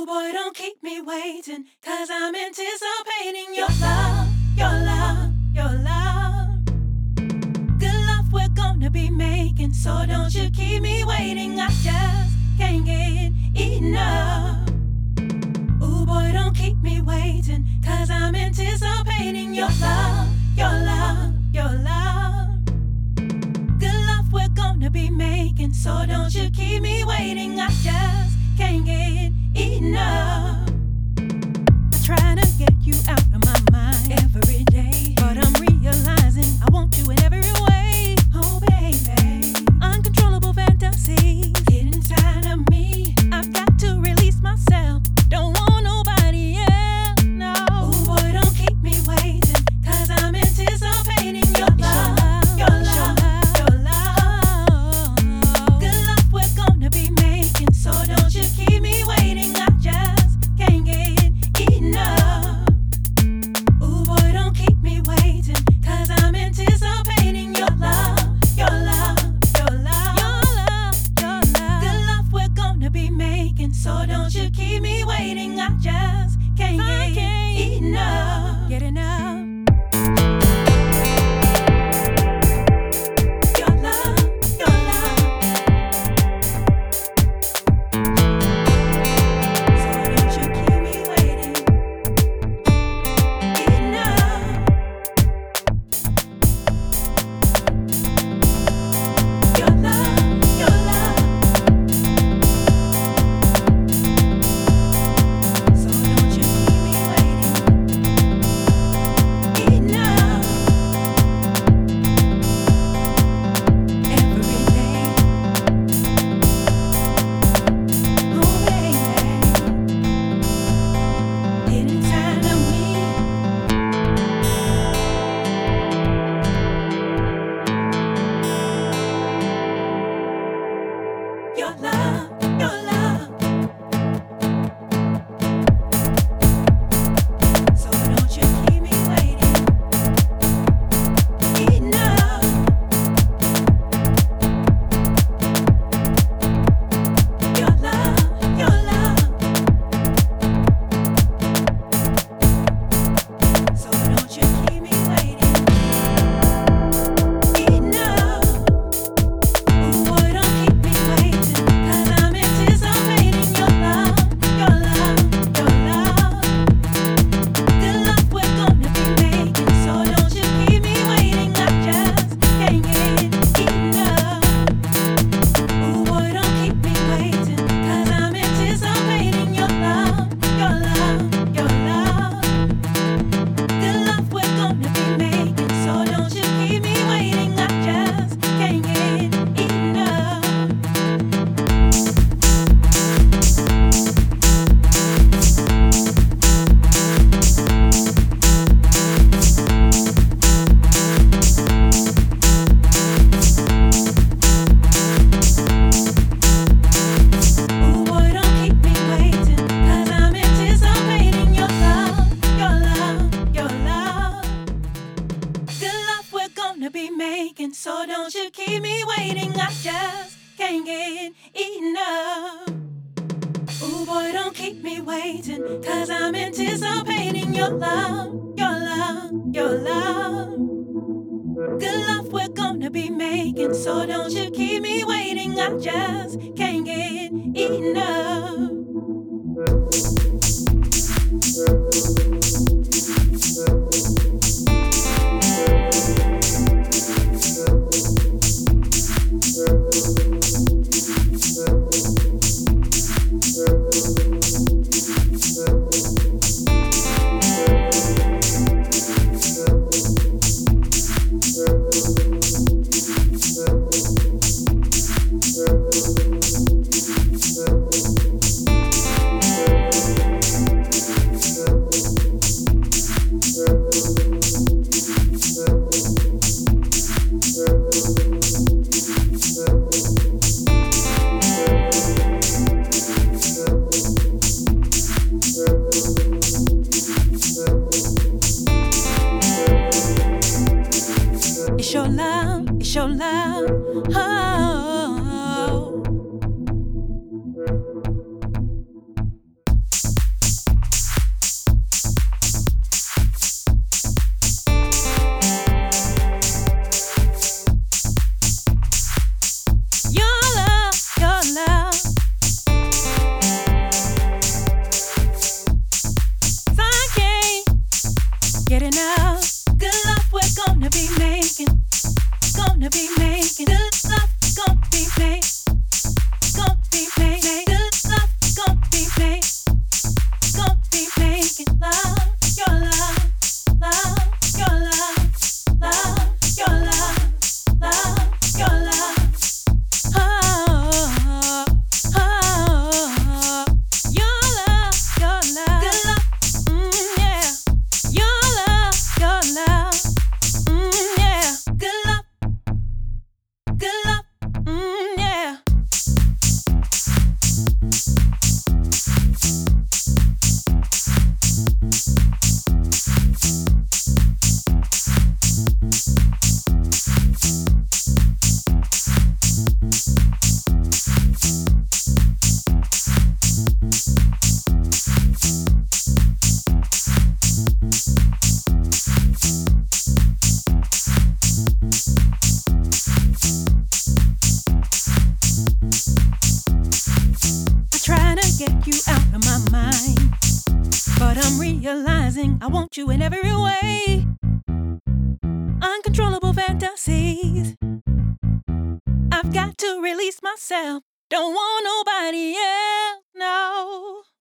boy, don't keep me waiting, 'cause I'm anticipating your love, your love, your love. Good love we're gonna be making, so don't you keep me waiting. I just can't get enough. Ooh, boy, don't keep me waiting, 'cause I'm anticipating your love, your love, your love. Good love we're gonna be making, so don't you keep me waiting. I just can't get enough. I try to get you out of my mind every day, but I'm realizing I want you in every way. Oh baby, uncontrollable fantasies get inside of me. I've got to release myself. Don't want nobody else, no. Ooh, boy, don't keep me waiting, 'cause I'm anticipating your love, your love, your love. Good love we're gonna be making, so don't you keep me waiting. I just can't get enough. Ooh, boy, don't keep me waiting, 'cause I'm anticipating your love, your love, your love, your love, your love. Good love we're gonna be making, so don't you keep me waiting. I just can't get enough. Get enough. Your love, your love. So don't you keep me waiting. Enough. Your love, your love. So don't you keep me waiting. Enough. Every day. Oh baby, get inside of me. Your love, your love. So don't you keep me waiting. Enough. Your love, your love. So don't you keep me waiting. Enough. Ooh, boy, don't keep me waiting, 'cause I'm anticipating your love, your love, your love. Good love we're gonna be making, so don't you keep me waiting. I just can't get enough. Ooh, boy, don't keep me waiting, 'cause I'm anticipating your love, your love, your love. Good love we're gonna be making, so don't you keep me waiting. I just can't get enough. Ooh, boy, don't keep me waiting, 'cause I'm anticipating your love, your love, your love. Good love we're gonna be making, so don't you keep me waiting. I just can't get enough. Ooh, boy, don't keep me waiting, 'cause I'm anticipating your love, your love, your love. Good love we're gonna be making, so don't you keep me waiting. I just can't get enough. It's your love, it's your love. Oh. I want you in every way. Uncontrollable fantasies. I've got to release myself. Don't want nobody else, no.